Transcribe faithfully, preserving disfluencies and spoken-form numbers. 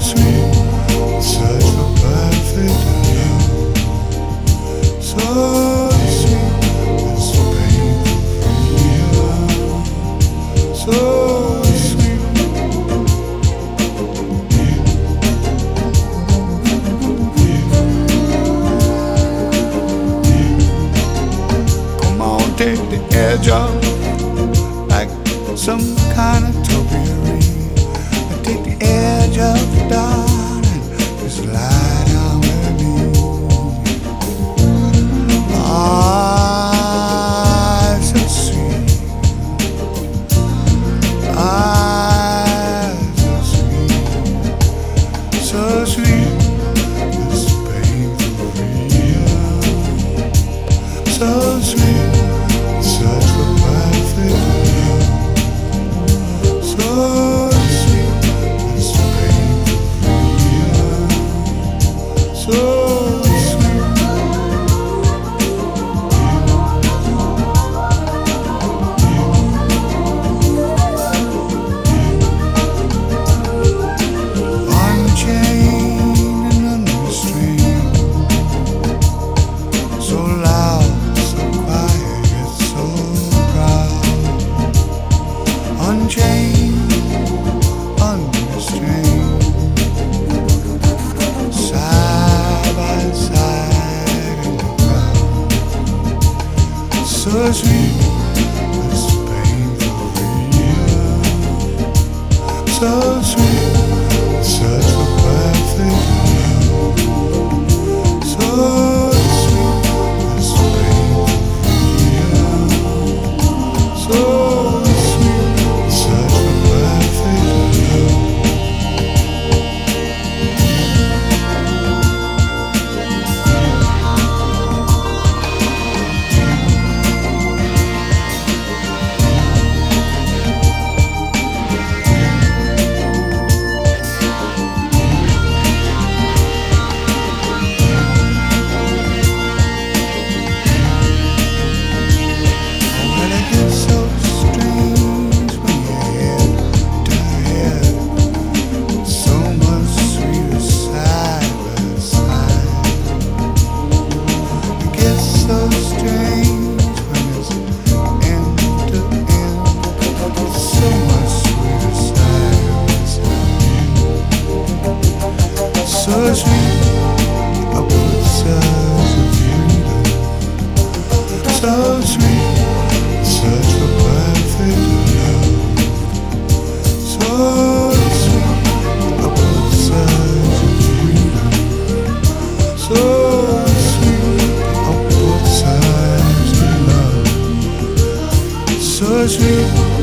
sweet, such a perfect love. So sweet, it's painful freedom. So sweet. Come on, take the edge off, like some kind of topiary. Take the edge off, darling, just lie down with me. Ah, so sweet. Ah, so sweet. So sweet, this painful freedom. So sweet, such a perfect love. So sweet, this painful freedom. So sweet. Unchained and unrestrained, so loud, so quiet, yet so proud. Unchained, unrestrained, side by side in the crowd. So sweet, this painful freedom. So sweet, such a perfect love. So sweet, this painful freedom. So sweet, such a perfect love. Well, it gets so strange when you're head to head. So much sweeter side by side. It gets so strange when it's end to end. So much sweeter side by side. So sweet, I put such a freedom. So sweet, such a perfect love. So sweet, I put such a freedom. So sweet, I put such a love. So sweet.